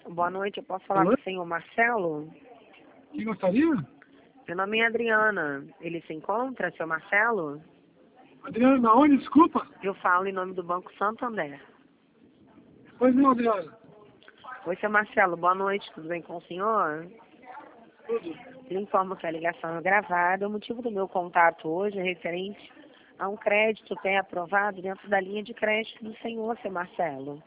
Boa noite, eu posso falar Alô? com o senhor Marcelo? Quem gostaria? Meu nome é Adriana. Ele se encontra, seu Marcelo? Adriana, da onde? Desculpa. Eu falo em nome do Banco Santander. Pois não, Adriana. Oi, seu Marcelo, boa noite, tudo bem com o senhor? Tudo. Lhe informo que a ligação é gravada. O motivo do meu contato hoje é referente a um crédito pré-aprovado dentro da linha de crédito do senhor, seu Marcelo.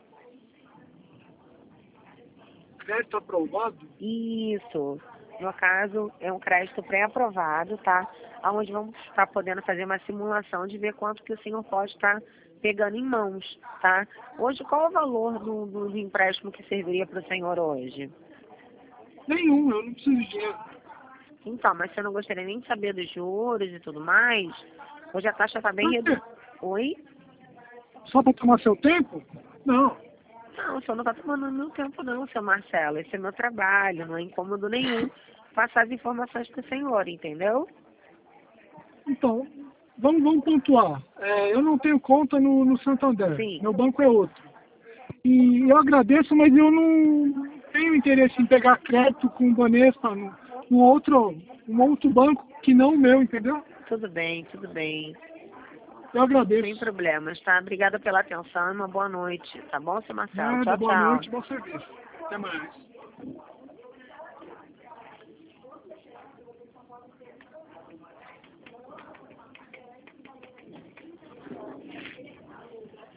Crédito aprovado? Isso. No caso, é um crédito pré-aprovado, tá? Onde vamos estar podendo fazer uma simulação de ver quanto que o senhor pode estar pegando em mãos, tá? Hoje, qual é o valor do empréstimo que serviria para o senhor hoje? Nenhum, eu não preciso de dinheiro. Então, mas você não gostaria nem de saber dos juros e tudo mais? Hoje a taxa está bem Por quê? reduzida. Oi? Só para tomar seu tempo? Não. Não, o senhor não está tomando meu tempo não, seu Marcelo. Esse é meu trabalho, não é incômodo nenhum passar as informações para o senhor, entendeu? Então, vamos pontuar. Eu não tenho conta no Santander. Sim. Meu banco é outro. E eu agradeço, mas eu não tenho interesse em pegar crédito com o Banespa num outro banco que não o meu, entendeu? Tudo bem, tudo bem. Eu agradeço. Sem problemas, tá? Obrigada pela atenção e uma boa noite, tá bom, seu Marcelo? Nada, Tchau, boa tchau. noite, bom serviço. Até mais.